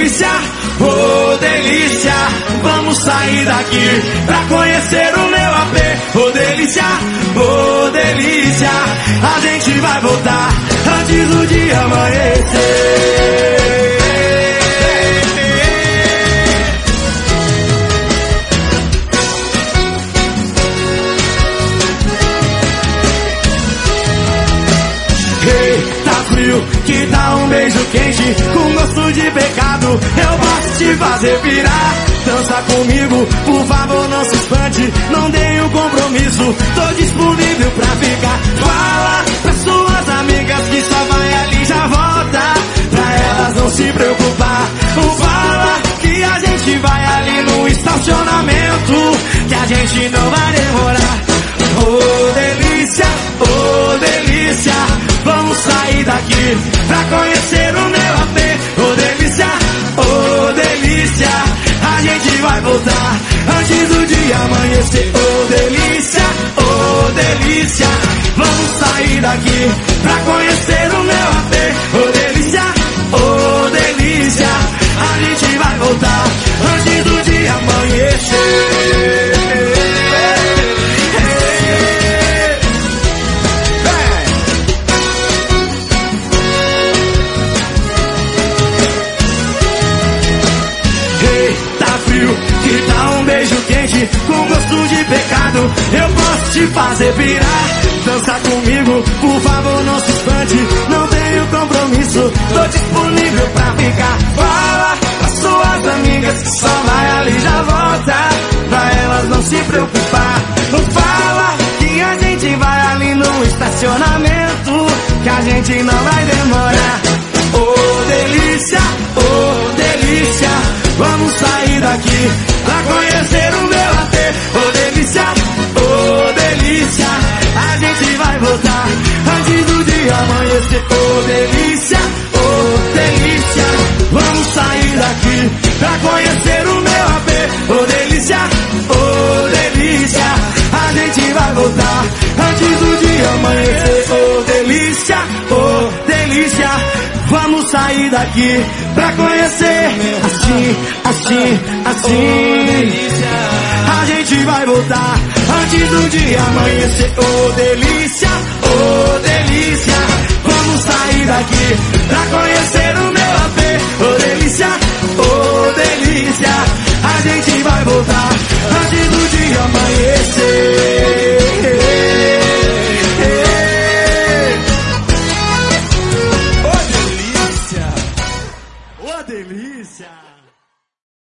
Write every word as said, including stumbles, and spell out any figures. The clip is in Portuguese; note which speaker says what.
Speaker 1: delícia, ô delícia. Vamos sair daqui pra conhecer o meu A P. Ô delícia, ô delícia. A gente vai voltar antes do dia amanhecer. Que dá um beijo quente com gosto de pecado. Eu posso te fazer virar. Dança comigo, por favor não se espante. Não tenho compromisso, tô disponível pra ficar. Fala pras suas amigas que só vai ali e já volta, pra elas não se preocupar. Fala que a gente vai ali no estacionamento, que a gente não vai demorar. Oh delícia, oh delícia. Vamos sair daqui pra conhecer o meu A P. Oh delícia, oh delícia. A gente vai voltar antes do dia amanhecer. Oh delícia, oh delícia. Vamos sair daqui pra conhecer o meu A P. Oh delícia, oh delícia. A gente vai voltar antes do dia amanhecer. Com gosto de pecado, eu posso te fazer virar. Dança comigo, por favor não se espante. Não tenho compromisso, tô disponível pra ficar. Fala pras suas amigas que só vai ali e já volta, pra elas não se preocupar. Fala que a gente vai ali no estacionamento, que a gente não vai demorar. Oh delícia, oh delícia. Vamos sair daqui pra conhecer o meu A P. Oh delícia, oh delícia. A gente vai voltar antes do dia amanhecer. Oh delícia, oh delícia. Vamos sair daqui pra conhecer o meu A P. Oh delícia, oh delícia. A gente vai voltar antes do dia amanhecer. Oh delícia, oh delícia. Vamos sair daqui pra conhecer. Assim, assim, assim. A gente vai voltar antes do dia amanhecer. Oh delícia, oh delícia. Vamos sair daqui pra conhecer o meu A P. Oh delícia, oh delícia. A gente vai voltar antes do dia amanhecer. Oh delícia, oh delícia.